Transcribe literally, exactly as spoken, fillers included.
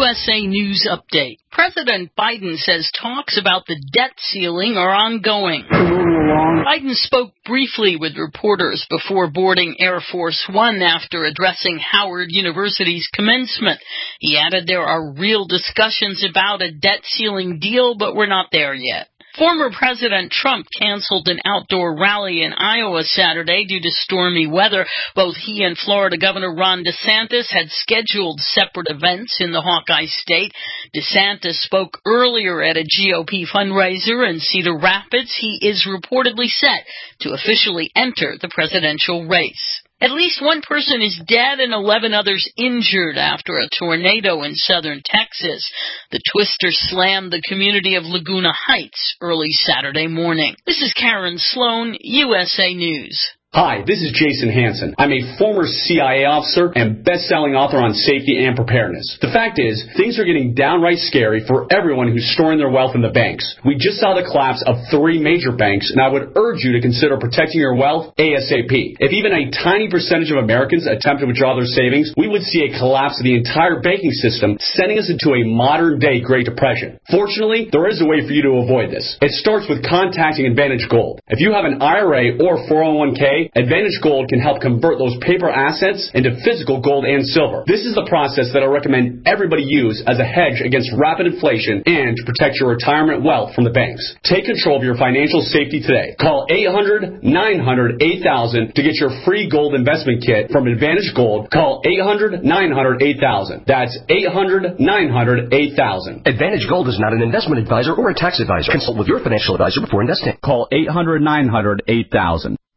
S A News Update. President Biden says talks about the debt ceiling are ongoing. Biden spoke briefly with reporters before boarding Air Force One after addressing Howard University's commencement. He added there are real discussions about a debt ceiling deal, but we're not there yet. Former President Trump canceled an outdoor rally in Iowa Saturday due to stormy weather. Both he and Florida Governor Ron DeSantis had scheduled separate events in the Hawkeye state. DeSantis spoke earlier at a G O P fundraiser in Cedar Rapids. He is reportedly set to officially enter the presidential race. At least one person is dead and eleven others injured after a tornado in southern Texas. The twister slammed the community of Laguna Heights early Saturday morning. This is Karen Sloan, U S A News. Hi, this is Jason Hansen. I'm a former C I A officer and best-selling author on safety and preparedness. The fact is, things are getting downright scary for everyone who's storing their wealth in the banks. We just saw the collapse of three major banks, and I would urge you to consider protecting your wealth ASAP. If even a tiny percentage of Americans attempt to withdraw their savings, we would see a collapse of the entire banking system, sending us into a modern-day Great Depression. Fortunately, there is a way for you to avoid this. It starts with contacting Advantage Gold. If you have an I R A or four oh one k, Advantage Gold can help convert those paper assets into physical gold and silver. This is the process that I recommend everybody use as a hedge against rapid inflation and to protect your retirement wealth from the banks. Take control of your financial safety today. Call eight hundred, nine hundred, eight thousand to get your free gold investment kit from Advantage Gold. Call eight hundred, nine hundred, eight thousand. That's eight hundred, nine hundred, eight thousand. Advantage Gold is not an investment advisor or a tax advisor. Consult with your financial advisor before investing. Call eight hundred, nine hundred, eight thousand.